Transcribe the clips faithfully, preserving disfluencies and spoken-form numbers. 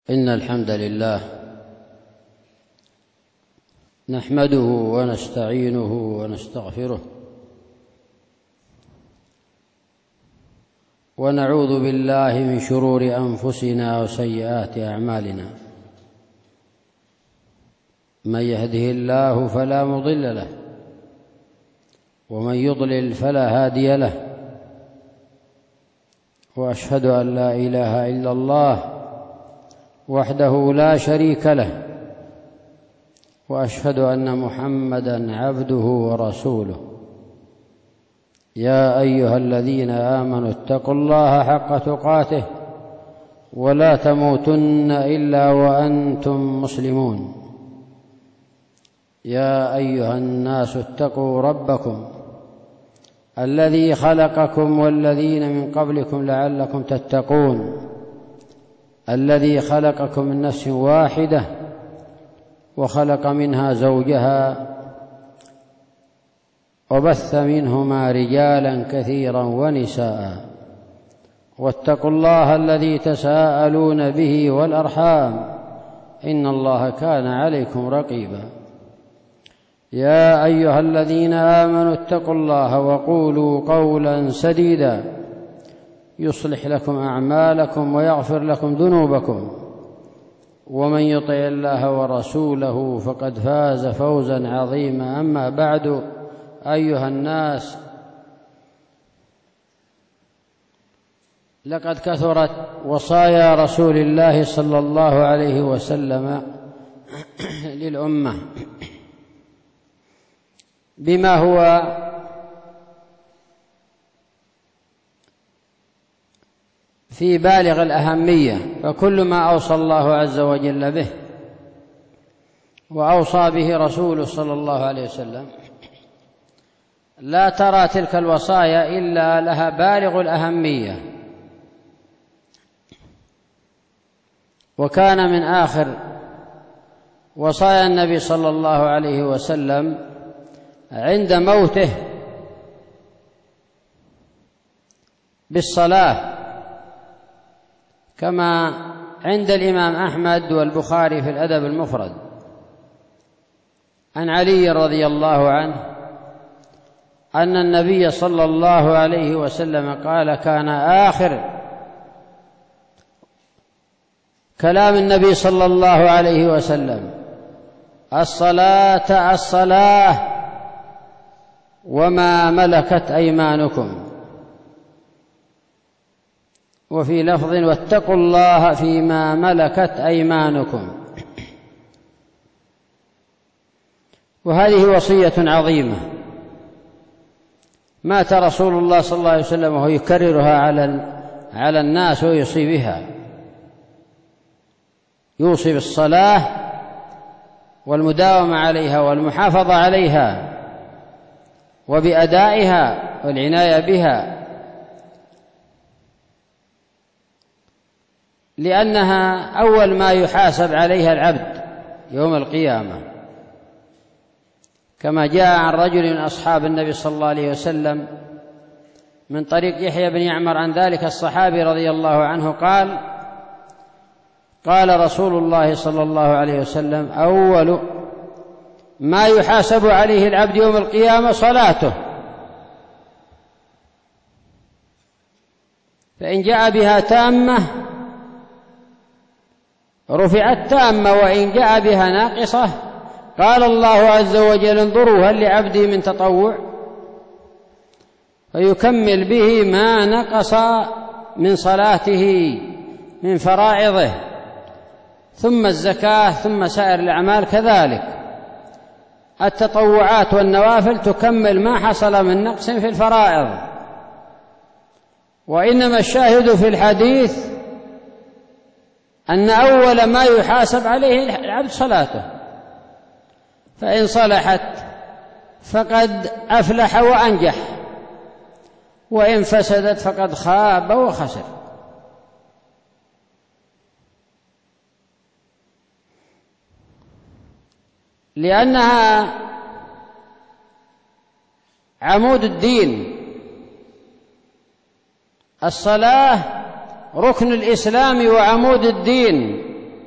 إن الحمد لله نحمده ونستعينه ونستغفره ونعوذ بالله من شرور أنفسنا وسيئات أعمالنا. من يهده الله فلا مضل له ومن يضلل فلا هادي له، وأشهد أن لا إله إلا الله وحده لا شريك له، وأشهد أن محمدًا عبده ورسوله. يا أيها الذين آمنوا اتقوا الله حق تقاته ولا تموتن إلا وأنتم مسلمون. يا أيها الناس اتقوا ربكم الذي خلقكم والذين من قبلكم لعلكم تتقون، الذي خلقكم من نفس واحدة وخلق منها زوجها وبث منهما رجالا كثيرا ونساء، واتقوا الله الذي تساءلون به والأرحام إن الله كان عليكم رقيبا. يا أيها الذين آمنوا اتقوا الله وقولوا قولا سديدا يصلح لكم أعمالكم ويغفر لكم ذنوبكم، ومن يطع الله ورسوله فقد فاز فوزا عظيما. أما بعد، أيها الناس، لقد كثرت وصايا رسول الله صلى الله عليه وسلم للأمة بما هو في بالغ الأهمية، فكل ما أوصى الله عز وجل به وأوصى به رسوله صلى الله عليه وسلم لا ترى تلك الوصايا إلا لها بالغ الأهمية. وكان من آخر وصايا النبي صلى الله عليه وسلم عند موته بالصلاة، كما عند الإمام أحمد والبخاري في الأدب المفرد عن علي رضي الله عنه أن النبي صلى الله عليه وسلم قال: كان آخر كلام النبي صلى الله عليه وسلم الصلاة الصلاة وما ملكت أيمانكم، وفي لفظ: واتقوا الله فيما ملكت أيمانكم. وهذه وصية عظيمة مات رسول الله صلى الله عليه وسلم وهو يكررها على على الناس ويوصي بها، يوصي بالصلاة والمداومة عليها والمحافظة عليها وبأدائها والعناية بها، لأنها أول ما يحاسب عليها العبد يوم القيامة، كما جاء عن رجل من أصحاب النبي صلى الله عليه وسلم من طريق يحيى بن يعمر عن ذلك الصحابي رضي الله عنه قال: قال رسول الله صلى الله عليه وسلم: أول ما يحاسب عليه العبد يوم القيامة صلاته، فإن جاء بها تامة رفعت تامة، وإن جاء بها ناقصة قال الله عز وجل: انظروا هل لعبدي من تطوع، فيكمل به ما نقص من صلاته من فرائضه، ثم الزكاة، ثم سائر الأعمال كذلك. التطوعات والنوافل تكمل ما حصل من نقص في الفرائض. وإنما الشاهد في الحديث أن أول ما يحاسب عليه العبد صلاته، فإن صلحت فقد أفلح وأنجح، وإن فسدت فقد خاب وخسر. لأنها عمود الدين. الصلاة ركن الإسلام وعمود الدين،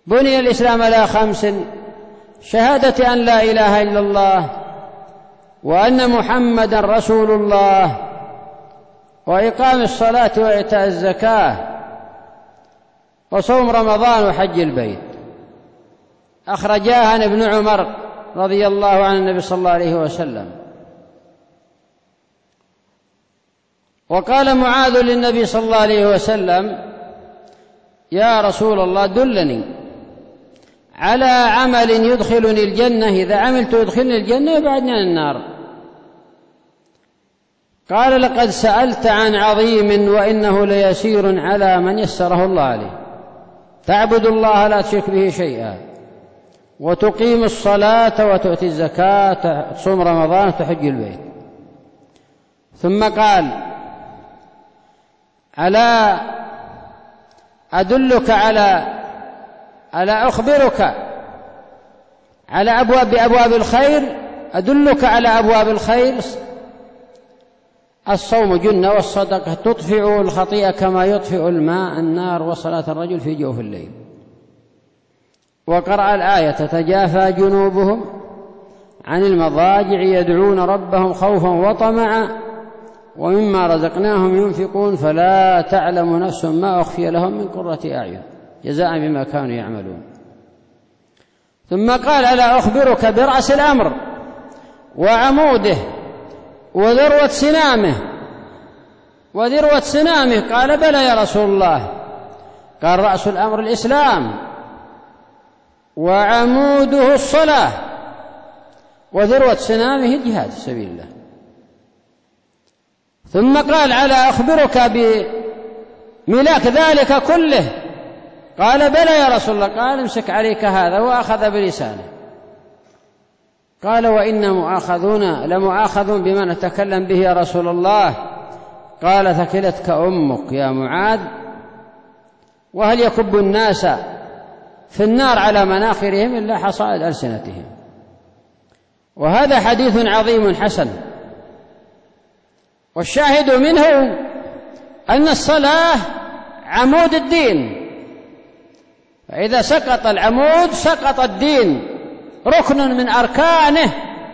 بني الإسلام على خمس: شهادة أن لا إله إلا الله وأن محمدا رسول الله وإقام الصلاة وإيتاء الزكاة وصوم رمضان وحج البيت. أخرجاها عن ابن عمر رضي الله عن النبي صلى الله عليه وسلم. وقال معاذ للنبي صلى الله عليه وسلم: يا رسول الله دلني على عمل يدخلني الجنة، إذا عملت يدخلني الجنة يبعدني عن النار. قال: لقد سألت عن عظيم وإنه ليسير على من يسره الله عليه: تعبد الله لا تشرك به شيئا وتقيم الصلاة وتؤتي الزكاة تصوم رمضان وتحج البيت. ثم قال: ألا أدلك على ألا أخبرك على أبواب بأبواب الخير أدلك على أبواب الخير؟ الصوم جنة والصدقة تطفئ الخطيئة كما يطفئ الماء النار، وصلاة الرجل في جوف الليل. وقرأ الآية: تتجافى جنوبهم عن المضاجع يدعون ربهم خوفا وطمعا ومما رزقناهم ينفقون فلا تعلم نفس ما أخفي لهم من قرة أعين جزاء بما كانوا يعملون. ثم قال: ألا أخبرك برأس الأمر وعموده وذروة سنامه وذروة سنامه؟ قال: بلى يا رسول الله. قال: رأس الأمر الإسلام وعموده الصلاة وذروة سنامه الجهاد في سبيل الله. ثم قال: ألا أخبرك بملاك ذلك كله؟ قال: بلى يا رسول الله. قال: امسك عليك هذا، وأخذ بلسانه. قال: وإن مؤاخذون لمؤاخذون بما نتكلم به يا رسول الله. قال: ثكلتك أمك يا معاذ، وهل يكب الناس في النار على مناخرهم إلا حصائد ألسنتهم. وهذا حديث عظيم حسن، والشاهد منه أن الصلاة عمود الدين، فإذا سقط العمود سقط الدين، ركن من أركانه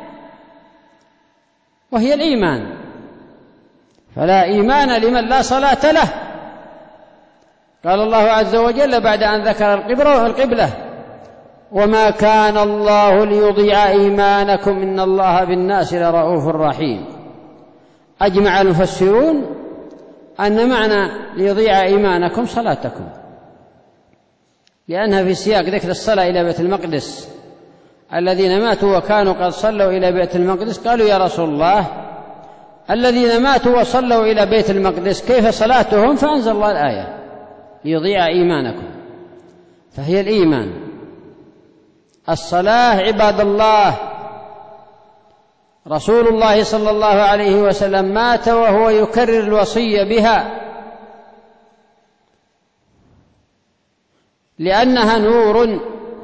وهي الإيمان، فلا إيمان لمن لا صلاة له. قال الله عز وجل بعد أن ذكر القبلة: وما كان الله ليضيع إيمانكم إن الله بالناس لرؤوف رحيم. أجمع المفسرون أن معنى ليضيع إيمانكم صلاتكم، لأنها في سياق ذكر الصلاة إلى بيت المقدس. الذين ماتوا وكانوا قد صلوا إلى بيت المقدس قالوا: يا رسول الله، الذين ماتوا وصلوا إلى بيت المقدس كيف صلاتهم؟ فأنزل الله الآية: ليضيع إيمانكم، فهي الإيمان. الصلاة عباد الله، رسول الله صلى الله عليه وسلم مات وهو يكرر الوصية بها، لأنها نور،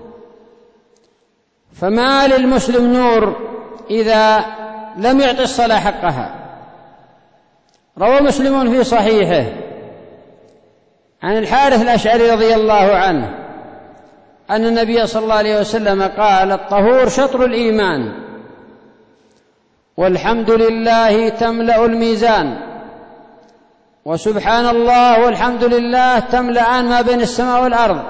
فما للمسلم نور إذا لم يعط الصلاة حقها. روى مسلم في صحيحه عن الحارث الأشعري رضي الله عنه أن النبي صلى الله عليه وسلم قال: الطهور شطر الإيمان، والحمد لله تملأ الميزان، وسبحان الله والحمد لله تملأان ما بين السماء والأرض،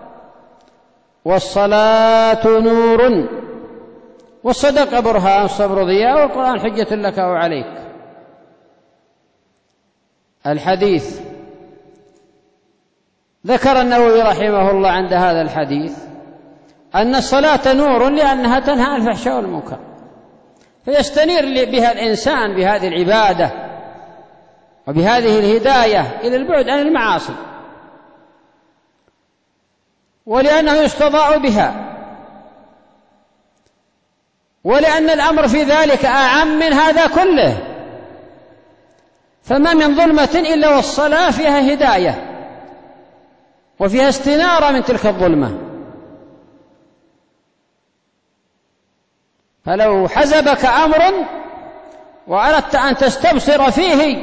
والصلاة نور، والصدقة برهان، والصبر ضياء، والقرآن حجة لك أو عليك. الحديث ذكر النووي رحمه الله عند هذا الحديث أن الصلاة نور لأنها تنهى عن الفحشاء والمنكر، فيستنير بها الإنسان بهذه العبادة وبهذه الهداية إلى البعد عن المعاصي، ولأنه يستضاء بها، ولأن الأمر في ذلك أعم من هذا كله. فما من ظلمة إلا والصلاة فيها هداية وفيها استنارة من تلك الظلمة. فلو حزبك أمر وأردت أن تستبصر فيه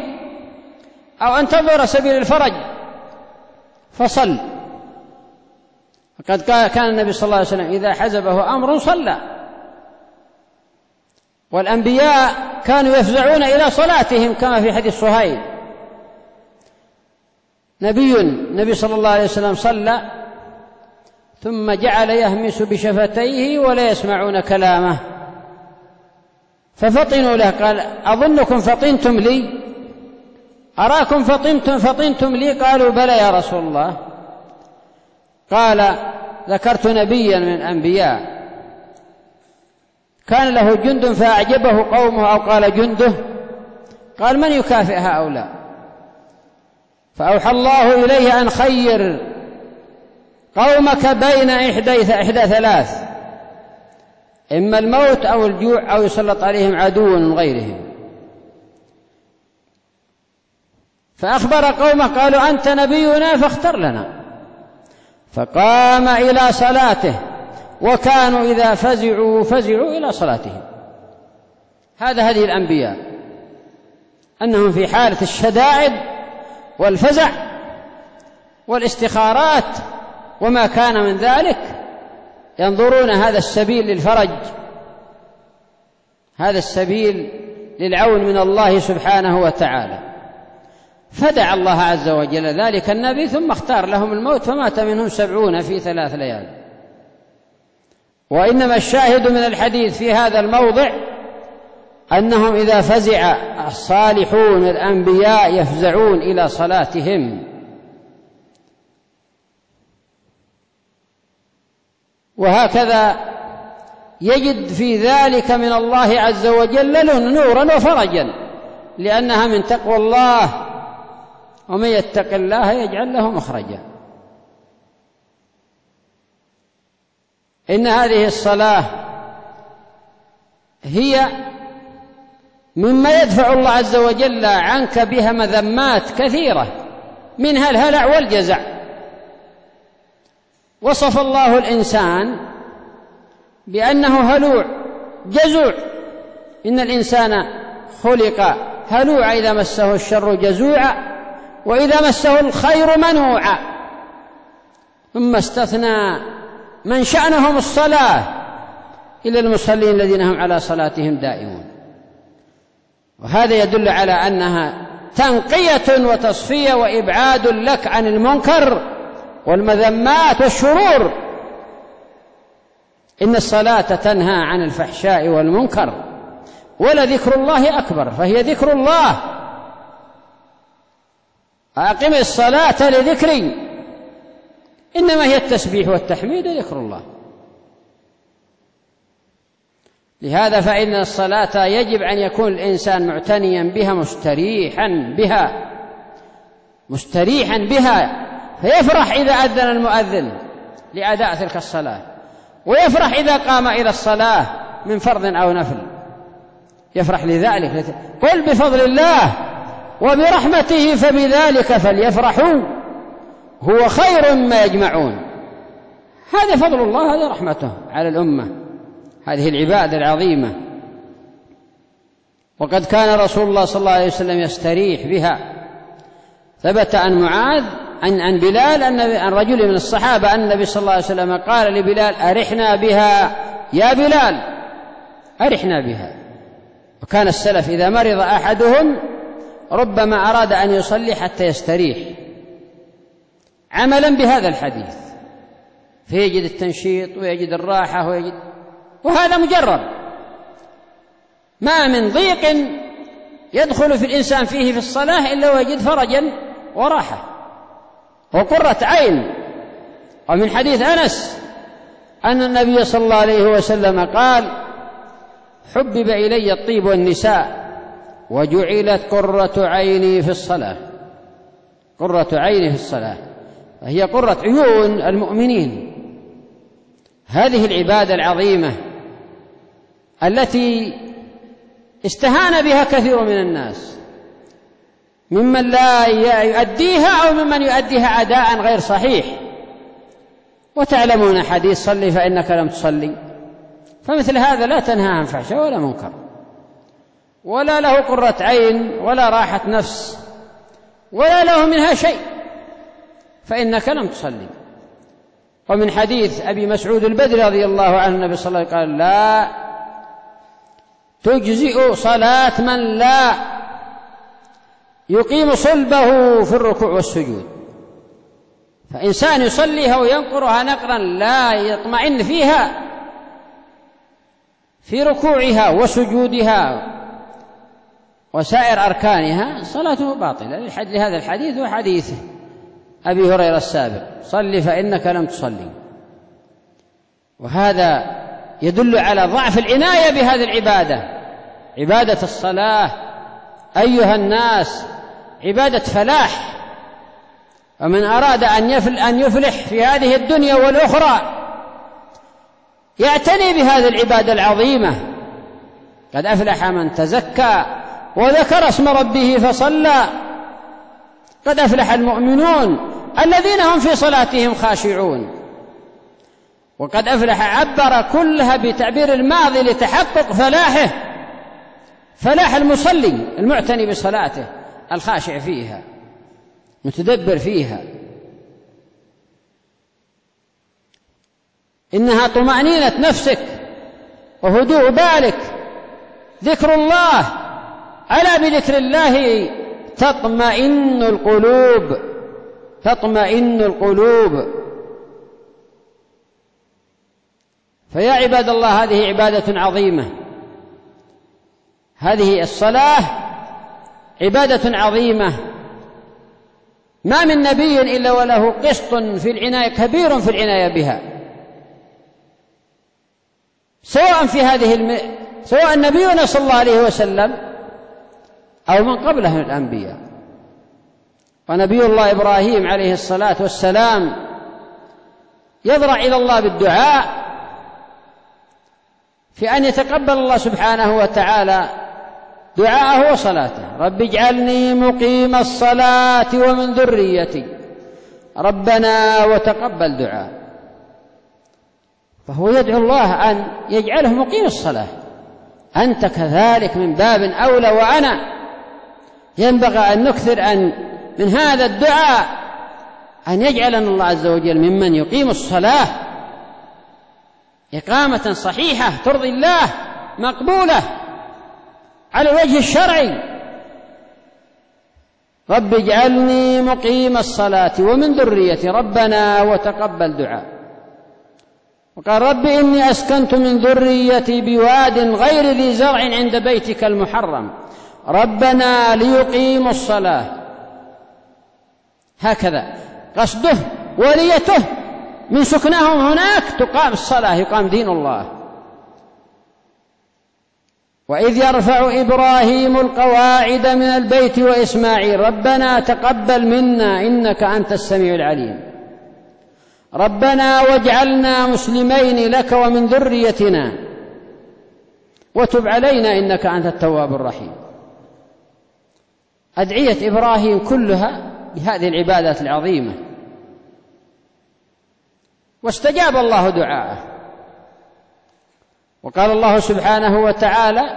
أو أن تنظر سبيل الفرج فصل، قد كان النبي صلى الله عليه وسلم إذا حزبه أمر صلى، والأنبياء كانوا يفزعون إلى صلاتهم كما في حديث صهيب. نبي النبي صلى الله عليه وسلم صلى ثم جعل يهمس بشفتيه ولا يسمعون كلامه، ففطنوا له، قال أظنكم فطنتم لي، أراكم فطنتم فطنتم لي، قالوا بلى يا رسول الله. قال ذكرت نبيا من الأنبياء كان له جند فأعجبه قومه، أو قال جنده، قال من يكافئ هؤلاء؟ فأوحى الله إليه أن خير قومك بين إحدى إحدى ثلاث، إما الموت أو الجوع أو يسلط عليهم عدو من غيرهم. فأخبر قومه قالوا أنت نبينا فاختر لنا، فقام إلى صلاته، وكانوا إذا فزعوا فزعوا إلى صلاتهم. هذا هذه الأنبياء، أنهم في حالة الشدائد والفزع والاستخارات وما كان من ذلك ينظرون هذا السبيل للفرج، هذا السبيل للعون من الله سبحانه وتعالى. فدعا الله عز وجل ذلك النبي ثم اختار لهم الموت، فمات منهم سبعون في ثلاث ليال. وإنما الشاهد من الحديث في هذا الموضع أنهم إذا فزع الصالحون الأنبياء يفزعون إلى صلاتهم. وهكذا يجد في ذلك من الله عز وجل له نورا وفرجا، لأنها من تقوى الله، ومن يتق الله يجعل له مخرجا. إن هذه الصلاة هي مما يدفع الله عز وجل عنك بها مذمات كثيرة، منها الهلع والجزع. وصف الله الإنسان بأنه هلوع جزوع، إن الإنسان خلق هلوعا إذا مسه الشر جزوعا وإذا مسه الخير منوعا. ثم استثنى من شأنهم الصلاة إلى المصلين الذين هم على صلاتهم دائمون. وهذا يدل على أنها تنقية وتصفية وإبعاد لك عن المنكر والمذمات والشرور. إن الصلاة تنهى عن الفحشاء والمنكر، ولذكر الله أكبر، فهي ذكر الله. أقم الصلاة لذكري، إنما هي التسبيح والتحميد وذكر الله. لهذا فإن الصلاة يجب أن يكون الإنسان معتنيا بها مستريحا بها مستريحا بها فيفرح إذا أذن المؤذن لأداء تلك الصلاة، ويفرح إذا قام إلى الصلاة من فرض أو نفل، يفرح لذلك. قل بفضل الله وبرحمته فبذلك فليفرحوا هو خير مما يجمعون. هذا فضل الله، هذا رحمته على الأمة، هذه العبادة العظيمة. وقد كان رسول الله صلى الله عليه وسلم يستريح بها. ثبت عن معاذ عن عن بلال أن عن رجل من الصحابة أن النبي صلى الله عليه وسلم قال لبلال أرحنا بها يا بلال، أرحنا بها. وكان السلف إذا مرض أحدهم ربما أراد أن يصلي حتى يستريح عملا بهذا الحديث، فيجد التنشيط ويجد الراحة ويجد، وهذا مجرد ما من ضيق يدخل في الإنسان فيه في الصلاة إلا ويجد فرجا وراحة وقرة عين. ومن حديث أنس أن النبي صلى الله عليه وسلم قال حبب إلي الطيب والنساء وجعلت قرة عيني في الصلاة. قرة عيني في الصلاة، فهي قرة عيون المؤمنين. هذه العبادة العظيمة التي استهان بها كثير من الناس، ممن لا يؤديها أو ممن يؤديها أداء غير صحيح. وتعلمون حديث صلي فإنك لم تصلي، فمثل هذا لا تنهى عن فحشاء ولا منكر، ولا له قرة عين ولا راحة نفس ولا له منها شيء، فإنك لم تصلي. ومن حديث أبي مسعود البدري رضي الله عنه النبي صلى الله عليه وسلم قال: لا تجزئ صلاة من لا يقيم صلبه في الركوع والسجود. فإنسان يصليها وينقرها نقرا لا يطمئن فيها في ركوعها وسجودها وسائر أركانها، صلاته باطلة لهذا الحديث وحديث أبي هريرة السابق: صل فإنك لم تصلي. وهذا يدل على ضعف العناية بهذه العبادة. عبادة الصلاة أيها الناس عبادة فلاح، ومن أراد أن يفلح في هذه الدنيا والأخرى يعتني بهذه العبادة العظيمة. قد أفلح من تزكى وذكر اسم ربه فصلى، قد أفلح المؤمنون الذين هم في صلاتهم خاشعون. وقد أفلح عبر كلها بتعبير الماضي لتحقق فلاحه، فلاح المصلي المعتني بصلاته الخاشع فيها متدبر فيها. إنها طمأنينة نفسك وهدوء بالك، ذكر الله، ألا بذكر الله تطمئن القلوب، تطمئن القلوب. فيا عباد الله هذه عبادة عظيمة، هذه الصلاة عبادة عظيمة، ما من نبي إلا وله قسط في العناية كبير في العناية بها، سواء في هذه الم... سواء نبينا صلى الله عليه وسلم أو من قبله من الأنبياء. ونبي الله إبراهيم عليه الصلاة والسلام يضرع إلى الله بالدعاء في أن يتقبل الله سبحانه وتعالى دعاءه وصلاته: رب اجعلني مقيم الصلاة ومن ذريتي ربنا وتقبل دعاء. فهو يدعو الله أن يجعله مقيم الصلاة. أنت كذلك من باب أولى، وأنا ينبغي أن نكثر أن من هذا الدعاء أن يجعلنا الله عز وجل ممن يقيم الصلاة إقامة صحيحة ترضي الله مقبولة على الوجه الشرعي. رب اجعلني مقيم الصلاة ومن ذريتي ربنا وتقبل دعاء. وقال: رب إني أسكنت من ذريتي بواد غير ذي زرع عند بيتك المحرم ربنا ليقيموا الصلاة. هكذا قصده وليته من سكنهم هناك تقام الصلاة، يقام دين الله. وإذ يرفع إبراهيم القواعد من البيت وإسماعيل ربنا تقبل منا إنك أنت السميع العليم ربنا واجعلنا مسلمين لك ومن ذريتنا وتب علينا إنك أنت التواب الرحيم. أدعية إبراهيم كلها بهذه العبادات العظيمة، واستجاب الله دعاءه. وقال الله سبحانه وتعالى: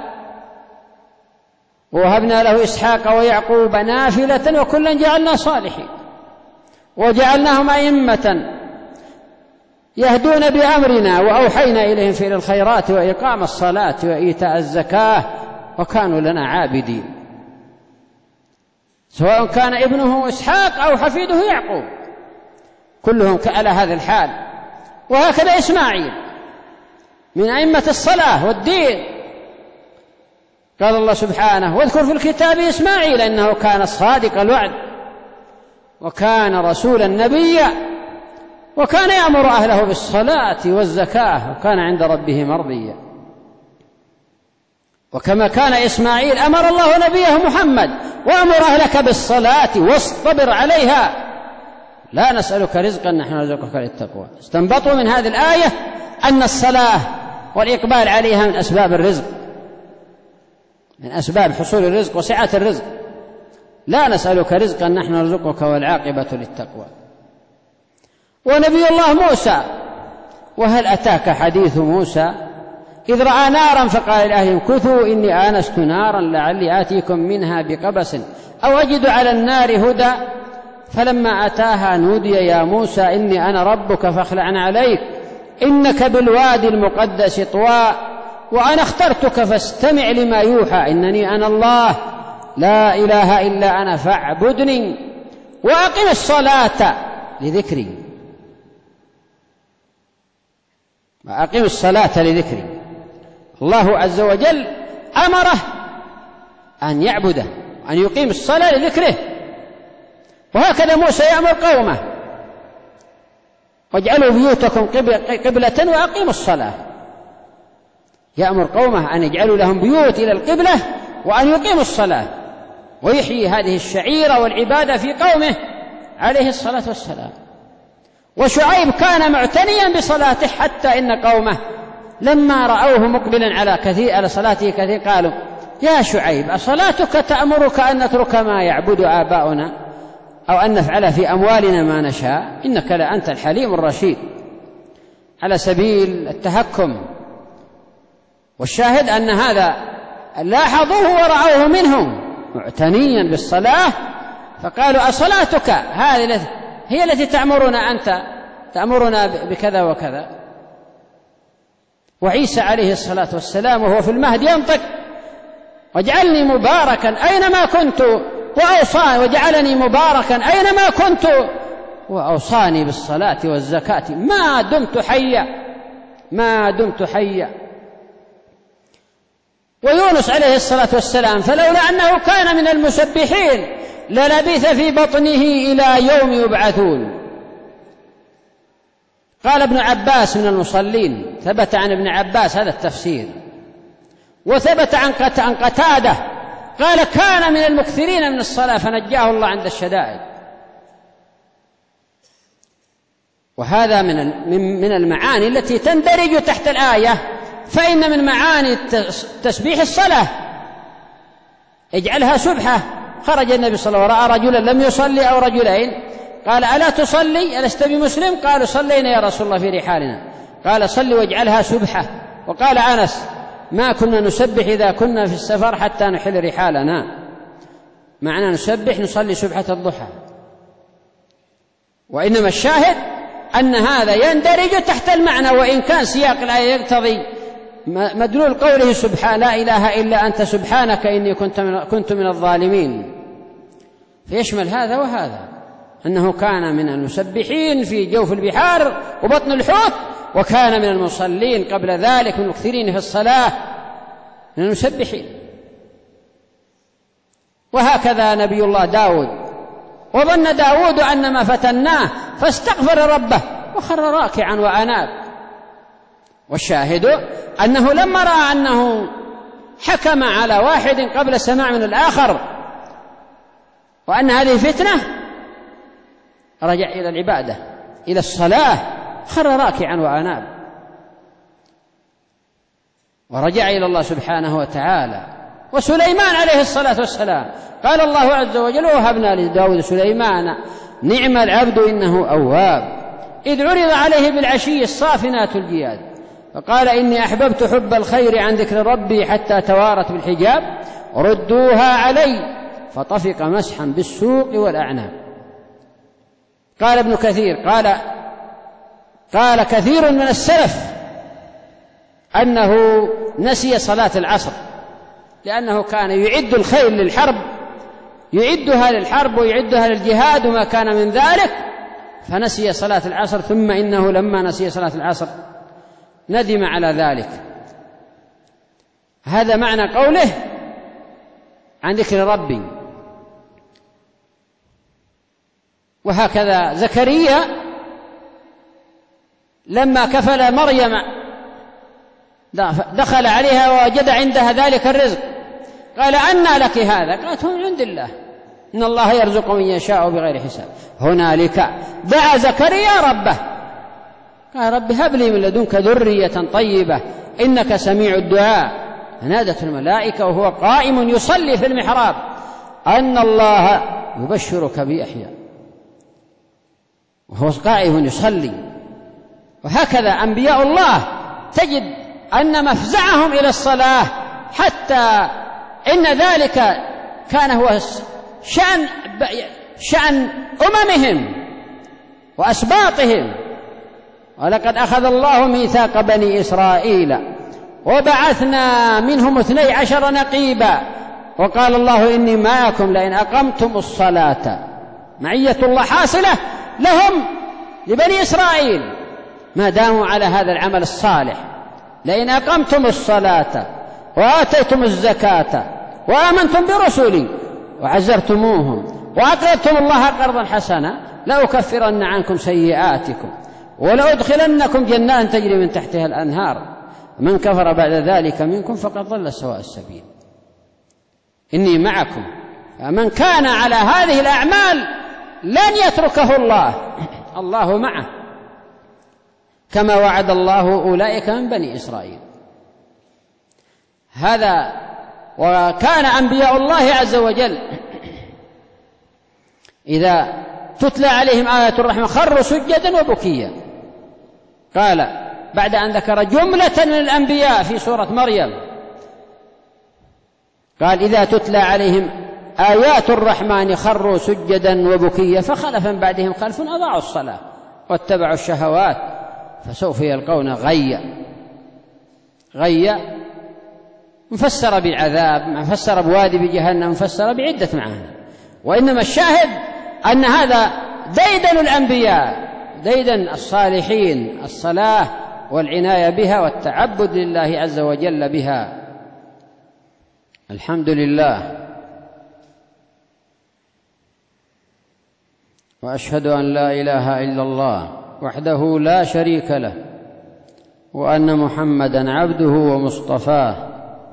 ووهبنا له إسحاق ويعقوب نافلة وكلا جعلنا صالحين وجعلناهم أئمة يهدون بأمرنا وأوحينا إليهم فعل الخيرات وإقام الصلاة وإيتاء الزكاة وكانوا لنا عابدين. سواء كان ابنه إسحاق أو حفيده يعقوب كلهم على هذا الحال. وهكذا إسماعيل من أئمة الصلاة والدين. قال الله سبحانه: واذكر في الكتاب إسماعيل إنه كان صادق الوعد وكان رسولا نبيا وكان يأمر أهله بالصلاة والزكاة وكان عند ربه مرضيا. وكما كان إسماعيل أمر الله نبيه محمد: وأمر أهلك بالصلاة واصطبر عليها لا نسألك رزقا نحن نرزقك للتقوى. استنبطوا من هذه الآية أن الصلاة والإقبال عليها من أسباب الرزق، من أسباب حصول الرزق وسعة الرزق. لا نسألك رزقا نحن نرزقك والعاقبة للتقوى. ونبي الله موسى: وهل أتاك حديث موسى إذ رأى نارا فقال لأهلهم امكثوا إني آنست نارا لعلي آتيكم منها بقبس أو أجد على النار هدى فلما أتاها نودي يا موسى إني أنا ربك فاخلع عليك إنك بالوادي المقدس طوى وأنا اخترتك فاستمع لما يوحى إنني أنا الله لا إله إلا أنا فاعبدني وأقم الصلاة لذكري وأقم الصلاة لذكري. الله عز وجل أمره أن يعبده وأن يقيم الصلاة لذكره، وهكذا موسى يأمر قومه واجعلوا بيوتكم قبلة وأقيموا الصلاة. يأمر قومه أن يجعلوا لهم بيوت إلى القبلة وأن يقيموا الصلاة، ويحيي هذه الشعيرة والعبادة في قومه عليه الصلاة والسلام. وشعيب كان معتنيا بصلاته حتى إن قومه لما رأوه مقبلا على كثير على صلاته كثير قالوا يا شعيب أصلاتك تأمرك أن نترك ما يعبد آباؤنا أو أن نفعل في أموالنا ما نشاء إنك لأنت الحليم الرشيد، على سبيل التهكم. والشاهد أن هذا لاحظوه ورأوه منهم معتنيا بالصلاة فقالوا أصلاتك هذه هي التي تأمرنا أنت تأمرنا بكذا وكذا. وعيسى عليه الصلاة والسلام وهو في المهد ينطق واجعلني مباركا أينما كنت وأوصاني وجعلني مباركا أينما كنت وأوصاني بالصلاة والزكاة ما دمت حيا ما دمت حيا. ويونس عليه الصلاة والسلام فلولا أنه كان من المسبحين للبث في بطنه إلى يوم يبعثون. قال ابن عباس من المصلين، ثبت عن ابن عباس هذا التفسير، وثبت عن قتادة قال كان من المكثرين من الصلاة فنجاه الله عند الشدائد. وهذا من من المعاني التي تندرج تحت الآية. فإن من معاني تسبيح الصلاة اجعلها سبحة. خرج النبي صلى الله عليه وسلم ورأى رجلا لم يصلي أو رجلين قال ألا تصلي ألست بمسلم؟ قالوا صلينا يا رسول الله في رحالنا. قال صل واجعلها سبحة. وقال أنس ما كنا نسبح إذا كنا في السفر حتى نحل رحالنا. معنى نسبح نصلي سبحة الضحى. وإنما الشاهد أن هذا يندرج تحت المعنى، وإن كان سياق الآية يقتضي مدلول قوله سبحان لا إله إلا أنت سبحانك إني كنت من, كنت من الظالمين، فيشمل هذا وهذا، أنه كان من المسبحين في جوف البحار وبطن الحوت، وكان من المصلين قبل ذلك من المكثرين في الصلاة من المسبحين. وهكذا نبي الله داود، وظن داود أن ما فتناه فاستغفر ربه وخر راكعا وأناب. والشاهد أنه لما رأى أنه حكم على واحد قبل سماع من الآخر وأن هذه فتنة رجع إلى العبادة إلى الصلاة، خر راكعا وأناب ورجع إلى الله سبحانه وتعالى. وسليمان عليه الصلاة والسلام قال الله عز وجل وهبنا لداود سليمان نعم العبد إنه أواب إذ عرض عليه بالعشي الصافنات الجياد فقال إني أحببت حب الخير عن ذكر ربي حتى توارت بالحجاب ردوها علي فطفق مسحا بالسوق والأعناب. قال ابن كثير قال قال كثير من السلف أنه نسي صلاة العصر لأنه كان يعد الخيل للحرب، يعدها للحرب ويعدها للجهاد وما كان من ذلك، فنسي صلاة العصر. ثم إنه لما نسي صلاة العصر ندم على ذلك. هذا معنى قوله عن ذكر ربي. وهكذا زكريا لما كفل مريم دخل عليها ووجد عندها ذلك الرزق قال أنى لك هذا؟ قالت هو من عند الله إن الله يرزق من يشاء بغير حساب. هنالك دعا زكريا ربه قال رب هب لي من لدنك ذرية طيبة إنك سميع الدعاء. فنادت الملائكة وهو قائم يصلي في المحراب أن الله يبشرك بيحيى، وهو قائم يصلي. وهكذا أنبياء الله تجد أن مفزعهم إلى الصلاة حتى إن ذلك كان هو شأن شأن أممهم وأسباطهم. ولقد أخذ الله ميثاق بني إسرائيل وبعثنا منهم اثني عشر نقيبا وقال الله إني معكم لئن أقمتم الصلاة. معية الله حاصلة لهم لبني إسرائيل ما داموا على هذا العمل الصالح. لئن أقمتم الصلاة وآتيتم الزكاة وآمنتم برسلي وعزرتموهم وأقرضتم الله قرضا حسنا لأكفرن عنكم سيئاتكم ولأدخلنكم جنات تجري من تحتها الأنهار من كفر بعد ذلك منكم فقد ضل سواء السبيل. إني معكم. فمن كان على هذه الأعمال لن يتركه الله، الله معه كما وعد الله أولئك من بني إسرائيل. هذا. وكان أنبياء الله عز وجل إذا تتلى عليهم آيات الرحمن خروا سجدا وبكيا. قال بعد أن ذكر جملة من الأنبياء في سورة مريم قال إذا تتلى عليهم آيات الرحمن خروا سجدا وبكيا فخلف من بعدهم خلف أضاعوا الصلاة واتبعوا الشهوات فسوف يلقون غيا. غيا مفسر بالعذاب، مفسر بوادي بجهنم، مفسر بعدة معاني. وإنما الشاهد أن هذا ديدن الأنبياء، ديدن الصالحين، الصلاة والعناية بها والتعبد لله عز وجل بها. الحمد لله. وأشهد أن لا إله إلا الله وحده لا شريك له وأن محمدًا عبده ومصطفاه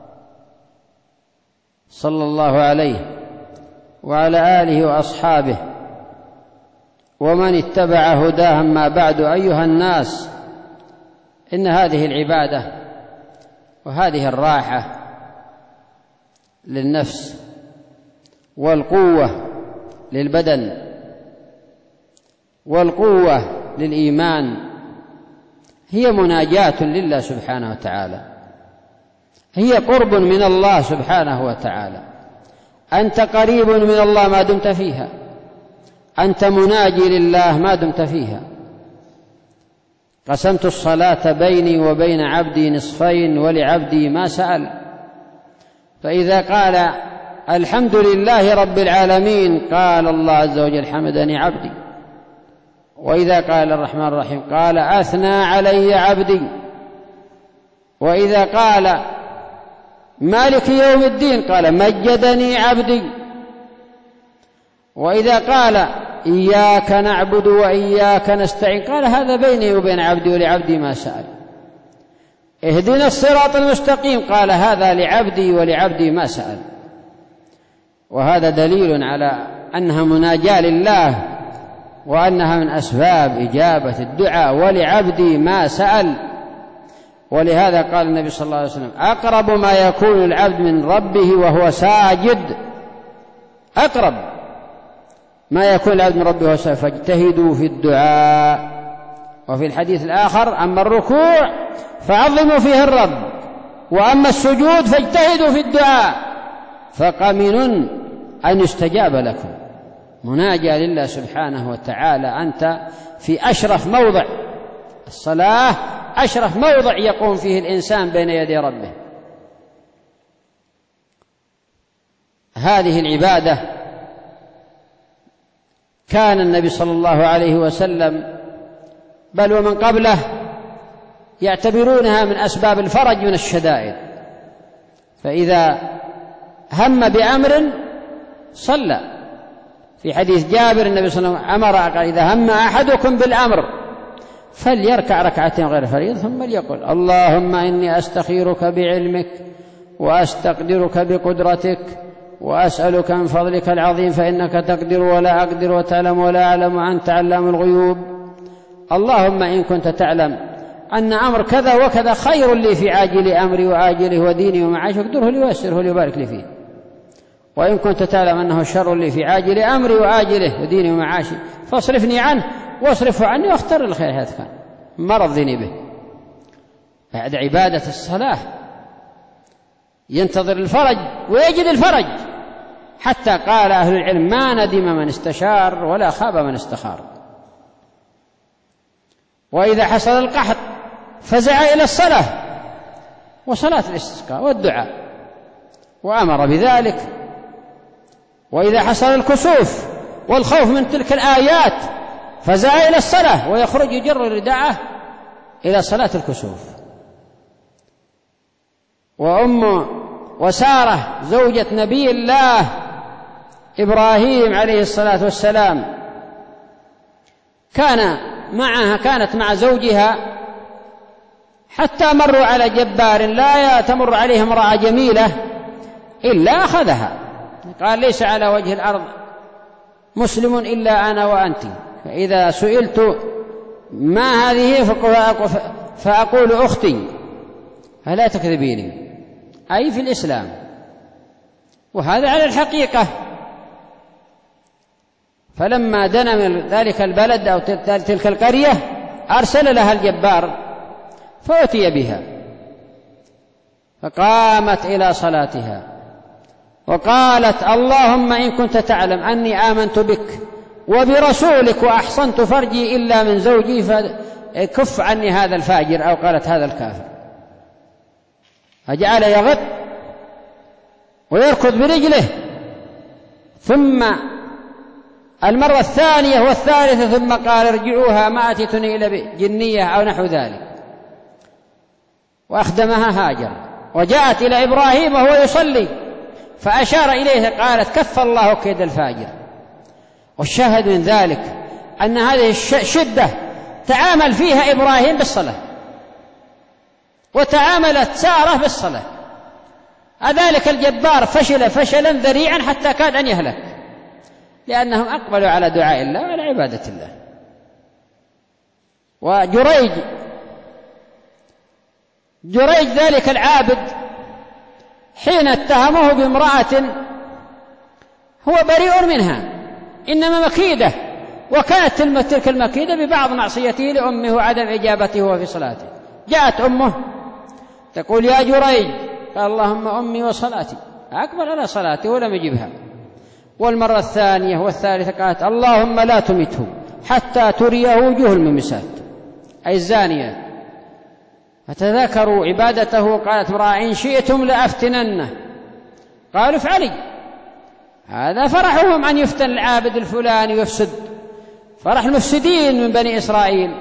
صلى الله عليه وعلى آله وأصحابه ومن اتبع هداه. ما بعد، أيها الناس، إن هذه العبادة وهذه الراحة للنفس والقوة للبدن والقوة للإيمان هي مناجاة لله سبحانه وتعالى، هي قرب من الله سبحانه وتعالى. أنت قريب من الله ما دمت فيها، أنت مناجي لله ما دمت فيها. قسمت الصلاة بيني وبين عبدي نصفين ولعبدي ما سأل. فإذا قال الحمد لله رب العالمين قال الله عز وجل حمدني عبدي. وإذا قال الرحمن الرحيم قال أثنى علي عبدي. وإذا قال مالك يوم الدين قال مجدني عبدي. وإذا قال إياك نعبد وإياك نستعين قال هذا بيني وبين عبدي ولعبدي ما سأل. اهدنا الصراط المستقيم قال هذا لعبدي ولعبدي ما سأل. وهذا دليل على أنها مناجاة لله وأنها من أسباب إجابة الدعاء. ولعبدي ما سأل. ولهذا قال النبي صلى الله عليه وسلم أقرب ما يكون العبد من ربه وهو ساجد. أقرب ما يكون العبد من ربه وهو ساجد فاجتهدوا في الدعاء. وفي الحديث الآخر أما الركوع فعظموا فيه الرب وأما السجود فاجتهدوا في الدعاء فقمن أن يستجاب لكم. مناجاة لله سبحانه وتعالى. أنت في أشرف موضع. الصلاة أشرف موضع يقوم فيه الإنسان بين يدي ربه. هذه العبادة كان النبي صلى الله عليه وسلم بل ومن قبله يعتبرونها من أسباب الفرج من الشدائد. فإذا هم بأمر صلى. في حديث جابر النبي صلى الله عليه وسلم أمر قال إذا هم أحدكم بالأمر فليركع ركعتين غير فريض ثم ليقل اللهم إني أستخيرك بعلمك وأستقدرك بقدرتك وأسألك من فضلك العظيم فإنك تقدر ولا أقدر وتعلم ولا أعلم وأنت علام الغيوب. اللهم إن كنت تعلم أن أمر كذا وكذا خير لي في عاجل أمري وآجله وديني ومعاشي اقدره لي ويسره لي وبارك لي فيه. وإن كنت تعلم أنه شر لي في عاجل أمري وآجله وديني ومعاشي فاصرفني عنه واصرفه عني واختر الخير هذا كان مرضني به. بعد عبادة الصلاة ينتظر الفرج ويجد الفرج. حتى قال أهل العلم ما ندم من استشار ولا خاب من استخار. وإذا حصل القحط فزع إلى الصلاة وصلاة الاستسقاء والدعاء وأمر بذلك. وإذا حصل الكسوف والخوف من تلك الآيات فزع إلى الصلاة ويخرج يجر رداءه إلى صلاة الكسوف. وأم وسارة زوجة نبي الله إبراهيم عليه الصلاة والسلام كان معها كانت مع زوجها حتى مروا على جبار لا تمر عليه امرأة جميلة إلا أخذها، قال ليس على وجه الأرض مسلم إلا أنا وأنت، فإذا سئلت ما هذه فأقول أختي فلا تكذبيني، أي في الإسلام. وهذا على الحقيقة. فلما دنا من ذلك البلد أو تلك القرية أرسل لها الجبار فأتي بها فقامت إلى صلاتها وقالت اللهم إن كنت تعلم أني آمنت بك وبرسولك وأحصنت فرجي إلا من زوجي فكف عني هذا الفاجر، أو قالت هذا الكافر. فجعل يغط ويركض برجله، ثم المرة الثانية والثالثة ثم قال ارجعوها ما أتيتني إلى جنية أو نحو ذلك، وأخدمها هاجر. وجاءت إلى إبراهيم وهو يصلي فأشار إليه قالت كف الله كيد الفاجر. والشاهد من ذلك أن هذه الشدة تعامل فيها إبراهيم بالصلاة وتعاملت سارة بالصلاة. أذلك الجبار فشل فشلا ذريعا حتى كاد أن يهلك، لأنهم أقبلوا على دعاء الله وعلى عبادة الله. وجريج جريج ذلك العابد حين اتهمه بامرأة هو بريء منها إنما مكيدة، وكانت تلك المكيدة ببعض معصيته لأمه وعدم إجابته وفي صلاته. جاءت أمه تقول يا جريج، قال اللهم أمي وصلاتي، أقبل على صلاتي ولم يجبها. والمرة الثانية والثالثة قالت اللهم لا تمته حتى تريه وجوه الممسات أي الزانية. فتذكروا عبادته قالت امرأة إن شئتم لأفتننه، قالوا افعلي. هذا فرحهم أن يفتن العابد الفلاني ويفسد، فرح المفسدين من بني إسرائيل.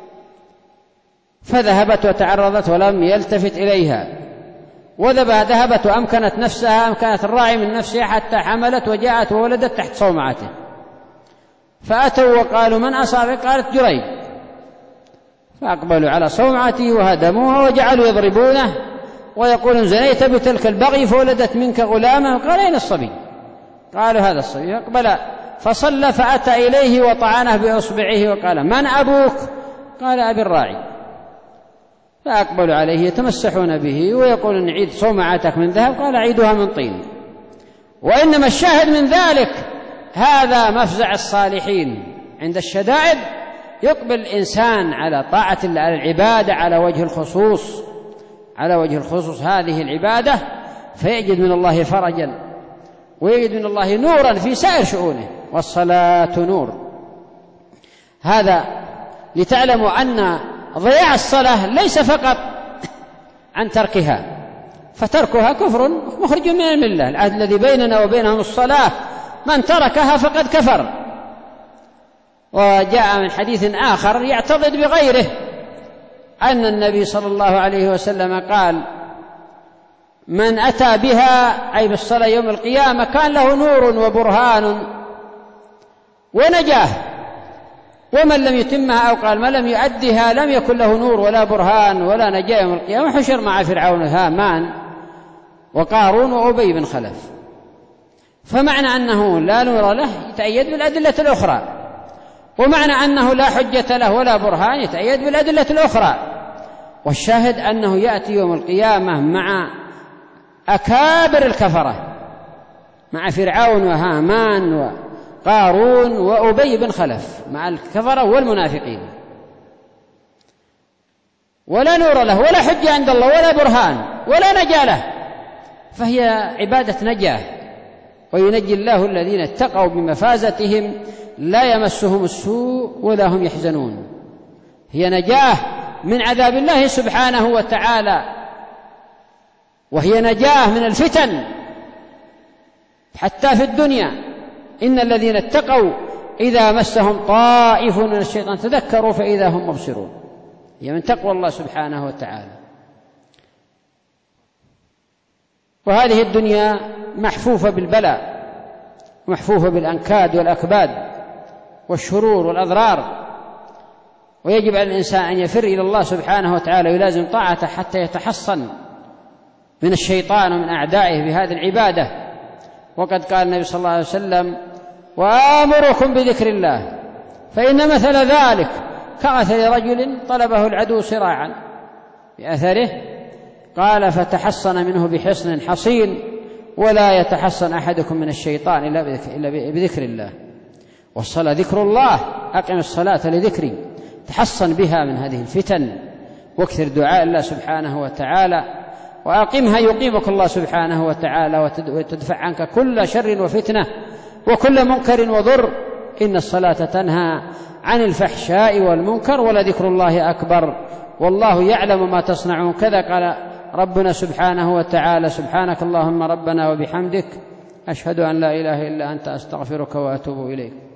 فذهبت وتعرضت ولم يلتفت إليها، وذهبت وأمكنت نفسها أمكنت الراعي من نفسها حتى حملت وجاءت وولدت تحت صومعته. فأتوا وقالوا من أصابك؟ قالت جريج. فأقبلوا على صومعته وهدموها وجعلوا يضربونه ويقولون زنيت بتلك البغي فولدت منك غلاما. قال أين الصبي؟ قالوا هذا الصبي. أقبل فصلى فأتى إليه وطعنه بإصبعه وقال من أبوك؟ قال أبي الراعي. فأقبلوا عليه يتمسحون به ويقولون نعيد صومعتك من ذهب، قال عيدها من طين. وإنما الشاهد من ذلك هذا مفزع الصالحين، عند الشدائد يقبل الإنسان على طاعة الله، على العبادة على وجه الخصوص على وجه الخصوص هذه العبادة، فيجد من الله فرجا ويجد من الله نورا في سائر شؤونه. والصلاة نور. هذا لتعلموا أن ضياع الصلاة ليس فقط عن تركها، فتركها كفر مخرج من الملة. العهد الذي بيننا وبينهم الصلاة، من تركها فقد كفر. وجاء من حديث آخر يعتضد بغيره أن النبي صلى الله عليه وسلم قال من أتى بها أي بالصلاة يوم القيامة كان له نور وبرهان ونجاه، ومن لم يتمها أو قال من لم يؤدها لم يكن له نور ولا برهان ولا نجاة يوم القيامة، حشر مع فرعون هامان وقارون وأبي بن خلف. فمعنى أنه لا نور له يتأيد بالأدلة الأخرى، ومعنى أنه لا حجة له ولا برهان يتأيد بالأدلة الأخرى. والشاهد أنه يأتي يوم القيامة مع أكابر الكفرة، مع فرعون وهامان وقارون وأبي بن خلف، مع الكفرة والمنافقين، ولا نور له ولا حجة عند الله ولا برهان ولا نجاة له، فهي عبادة نجاة وينجي الله الذين اتقوا بمفازتهم لا يمسهم السوء ولا هم يحزنون. هي نجاة من عذاب الله سبحانه وتعالى، وهي نجاة من الفتن حتى في الدنيا. إن الذين اتقوا إذا مسهم طائف من الشيطان تذكروا فإذا هم مبصرون. هي من تقوى الله سبحانه وتعالى. وهذه الدنيا محفوفة بالبلاء، محفوفة بالأنكاد والأكباد والشرور والأضرار، ويجب على الإنسان أن يفر إلى الله سبحانه وتعالى ويلازم طاعته حتى يتحصن من الشيطان ومن أعدائه بهذه العبادة. وقد قال النبي صلى الله عليه وسلم: وآمركم بذكر الله فإن مثل ذلك كمثل رجل طلبه العدو صراعا بأثره، قال: فتحصن منه بحصن حصين، ولا يتحصن أحدكم من الشيطان إلا بذكر الله. والصلاة ذكر الله، أقم الصلاة لذكري، تحصن بها من هذه الفتن، واكثر دعاء الله سبحانه وتعالى، وأقمها يقيمك الله سبحانه وتعالى وتدفع عنك كل شر وفتنة وكل منكر وضر. إن الصلاة تنهى عن الفحشاء والمنكر ولذكر الله أكبر والله يعلم ما تصنعون. كذا قال ربنا سبحانه وتعالى: سبحانك اللهم ربنا وبحمدك أشهد أن لا إله إلا أنت أستغفرك وأتوب إليك.